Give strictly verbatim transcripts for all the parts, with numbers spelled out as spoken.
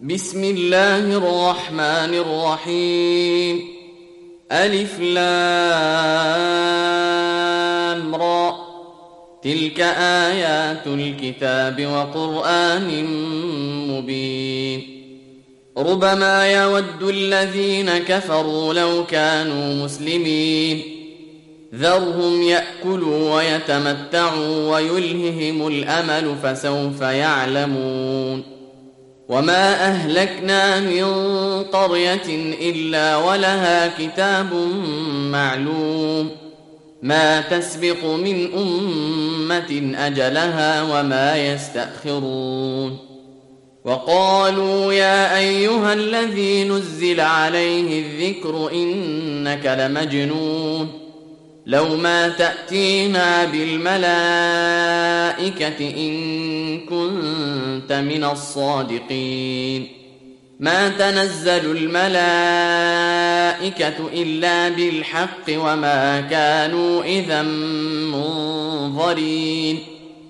بسم الله الرحمن الرحيم. ألف لام را، تلك آيات الكتاب وقرآن مبين. ربما يود الذين كفروا لو كانوا مسلمين، ذرهم يأكلوا ويتمتعوا ويلههم الأمل فسوف يعلمون. وما أهلكنا من قرية إلا ولها كتاب معلوم، ما تسبق من أمة أجلها وما يستأخرون. وقالوا يا أيها الذي نزل عليه الذكر إنك لمجنون، لو ما تأتينا بالملائكة إن كنت من الصادقين. ما تنزل الملائكة إلا بالحق وما كانوا إذا منظرين.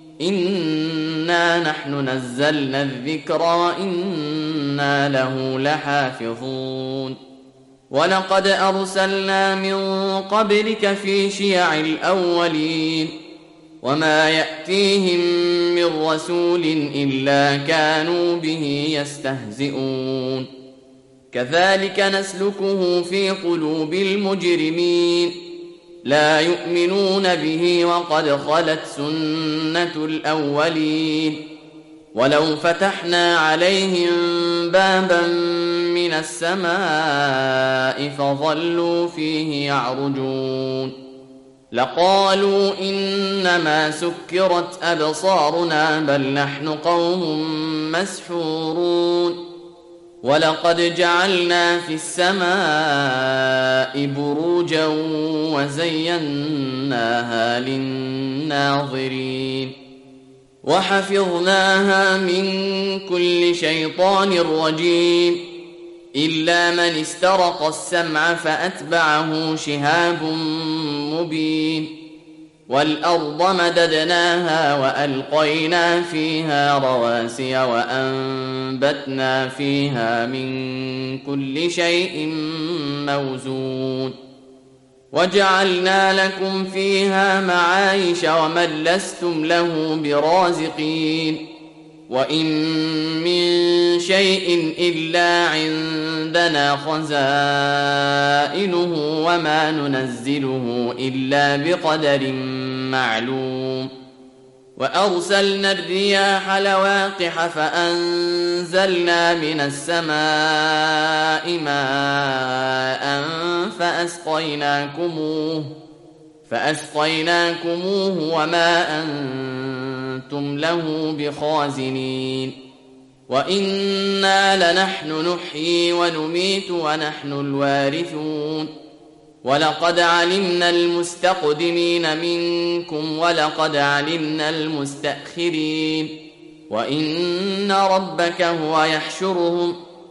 إنا نحن نزلنا الذكر وإنا له لحافظون. ولقد أرسلنا من قبلك في شيع الأولين، وما يأتيهم من رسول إلا كانوا به يستهزئون. كذلك نسلكه في قلوب المجرمين، لا يؤمنون به وقد خلت سنة الأولين. ولو فتحنا عليهم بابا من السماء فظلوا فيه يعرجون لقالوا إنما سكرت أبصارنا بل نحن قوم مسحورون. ولقد جعلنا في السماء بروجا وزيناها للناظرين وحفظناها من كل شيطان رجيم إلا من استرق السمع فأتبعه شهاب مبين. والأرض مددناها وألقينا فيها رواسي وأنبتنا فيها من كل شيء موزون. وجعلنا لكم فيها معايش ومن لستم له برازقين. وإن من شيء إلا عندنا خزائنه وما ننزله إلا بقدر معلوم. وأرسلنا الرياح لواقح فأنزلنا من السماء ماء فأسقيناكموه فأسقيناكموه وما أنتم له بخازنين. وإنا لنحن نحيي ونميت ونحن الوارثون. ولقد علمنا المستقدمين منكم ولقد علمنا المستأخرين. وإن ربك هو يحشرهم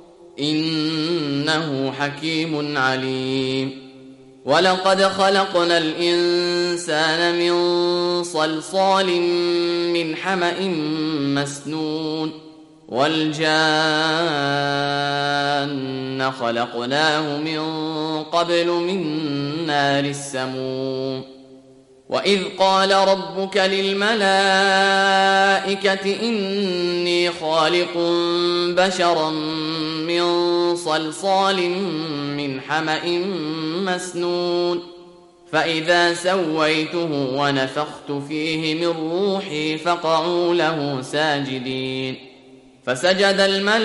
إنه حكيم عليم. ولقد خلقنا الإنسان من صلصال من حمأ مسنون. والجان خلقناه من قبل من نار السموم. وإذ قال ربك للملائكة إني خالق بشرا من صلصال من حمأ مسنون فإذا سويته ونفخت فيه من روحي فقعوا له ساجدين. فسجد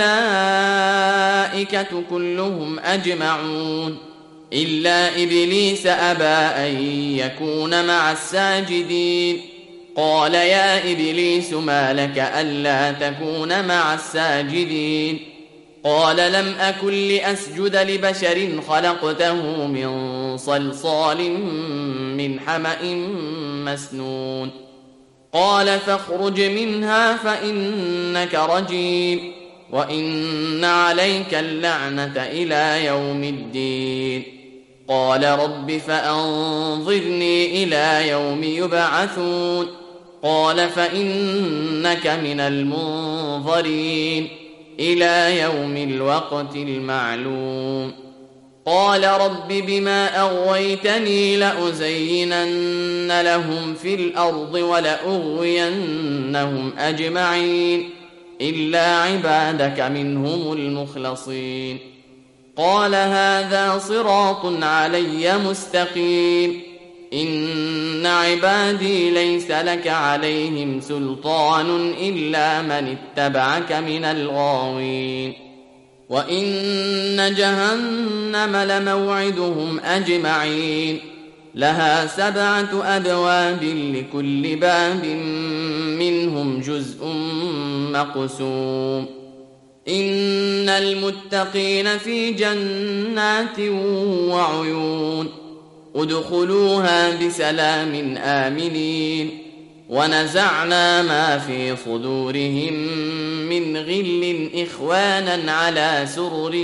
الملائكة كلهم أجمعون إلا إبليس أبى أن يكون مع الساجدين. قال يا إبليس ما لك ألا تكون مع الساجدين؟ قال لم أكن لأسجد لبشر خلقته من صلصال من حمأ مسنون. قال فاخرج منها فإنك رجيم وإن عليك اللعنة إلى يوم الدين. قال رب فأنظرني إلى يوم يبعثون. قال فإنك من المنظرين إلى يوم الوقت المعلوم. قال رب بما أغويتني لأزينن لهم في الأرض ولأغوينهم أجمعين إلا عبادك منهم المخلصين. قال هذا صراط علي مستقيم إن عبادي ليس لك عليهم سلطان إلا من اتبعك من الغاوين. وإن جهنم لموعدهم أجمعين لها سبعة أبواب لكل باب منهم جزء مقسوم. إن المتقين في جنات وعيون ادخلوها بسلام آمنين. ونزعنا ما في صدورهم من غل إخوانا على سرر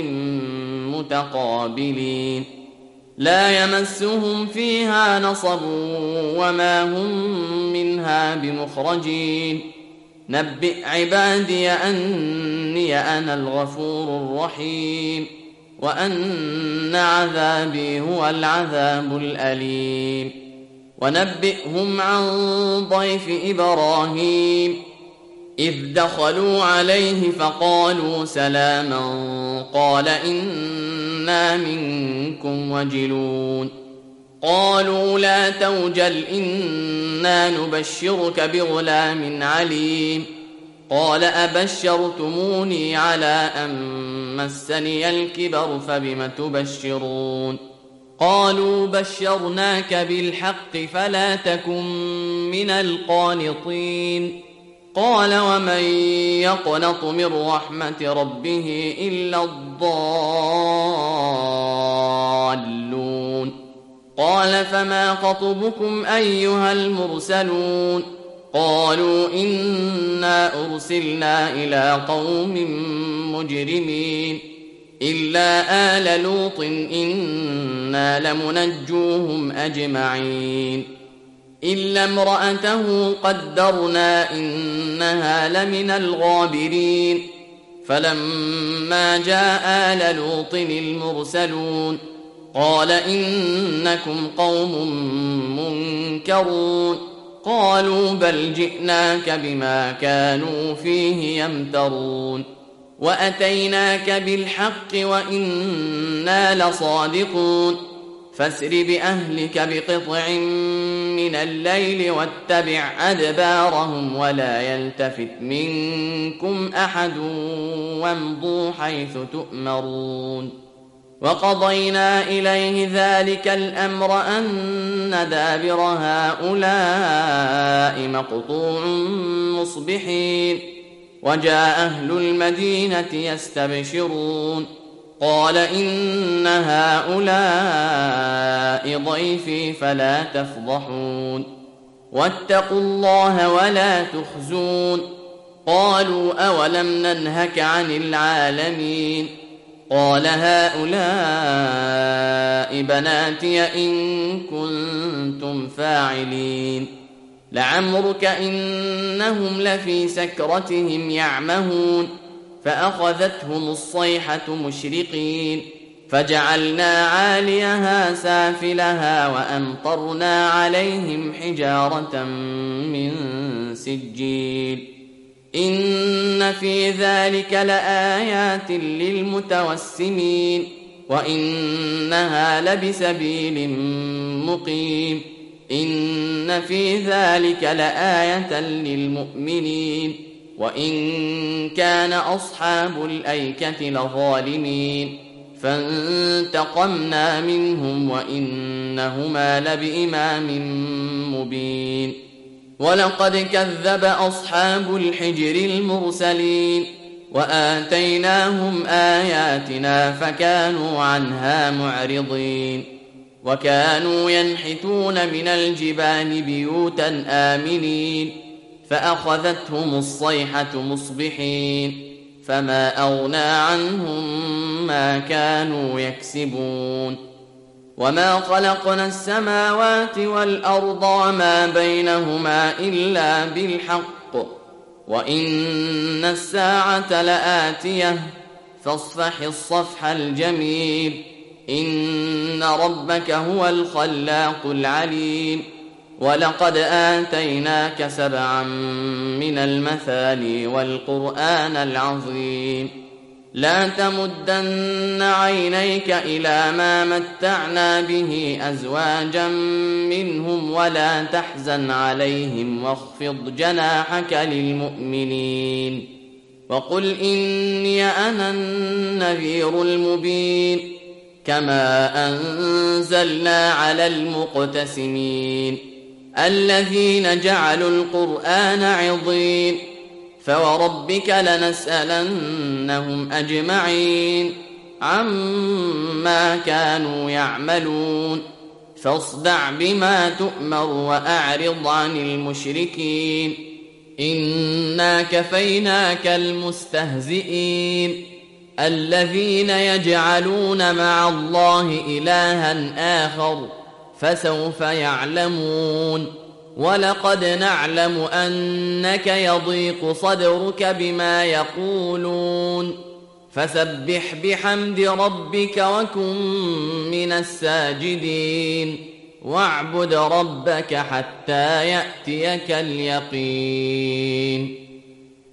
متقابلين لا يمسهم فيها نصب وما هم منها بمخرجين. نبئ عبادي أني أنا الغفور الرحيم وأن عذابي هو العذاب الأليم. ونبئهم عن ضيف إبراهيم إذ دخلوا عليه فقالوا سلاما قال إنا منكم وجلون. قالوا لا توجل إنا نبشرك بغلام عليم. قال أبشرتموني على أن مسني الكبر فبم تبشرون. قالوا بشرناك بالحق فلا تكن من القانطين. قال ومن يقنط من رحمة ربه إلا الضالون. قال فما خطبكم أيها المرسلون. قالوا إنا أرسلنا إلى قوم مجرمين إلا آل لوط إنا لمنجوهم أجمعين إلا امرأته قدرنا إنها لمن الغابرين. فلما جاء آل لوط المرسلون قال إنكم قوم منكرون. قالوا بل جئناك بما كانوا فيه يمترون وأتيناك بالحق وإنا لصادقون. فاسر بأهلك بقطع من الليل واتبع أدبارهم ولا يلتفت منكم أحد وامضوا حيث تؤمرون. وقضينا إليه ذلك الأمر أن دابر هؤلاء مقطوع مصبحين. وجاء أهل المدينة يستبشرون قال إن هؤلاء ضيفي فلا تفضحون واتقوا الله ولا تخزون. قالوا أولم ننهك عن العالمين. قال هؤلاء بناتي إن كنتم فاعلين. لعمرك إنهم لفي سكرتهم يعمهون فأخذتهم الصيحة مشرقين فجعلنا عاليها سافلها وأمطرنا عليهم حجارة من سجيل. إن في ذلك لآيات للمتوسمين وإنها لبسبيل مقيم. إن في ذلك لآية للمؤمنين وإن كان أصحاب الأيكة لظالمين فانتقمنا منهم وإنهما لبإمام مبين. ولقد كذب أصحاب الحجر المرسلين وآتيناهم آياتنا فكانوا عنها معرضين. وكانوا ينحتون من الجبال بيوتا آمنين فأخذتهم الصيحة مصبحين فما أغنى عنهم ما كانوا يكسبون. وما خلقنا السماوات والأرض وما بينهما إلا بالحق وإن الساعة لآتية فاصفح الصفح الجميل إن ربك هو الخلاق العليم ولقد آتيناك سبعا من المثاني والقرآن العظيم لا تمدن عينيك إلى ما متعنا به أزواجا منهم ولا تحزن عليهم واخفض جناحك للمؤمنين وقل إني أنا النذير المبين كما أنزلنا على المقتسمين الذين جعلوا القرآن عضين فوربك لنسألنهم أجمعين عما كانوا يعملون فاصدع بما تؤمر وأعرض عن المشركين إنا كفيناك المستهزئين الذين يجعلون مع الله إلها آخر فسوف يعلمون ولقد نعلم أنك يضيق صدرك بما يقولون فسبح بحمد ربك وكن من الساجدين واعبد ربك حتى يأتيك اليقين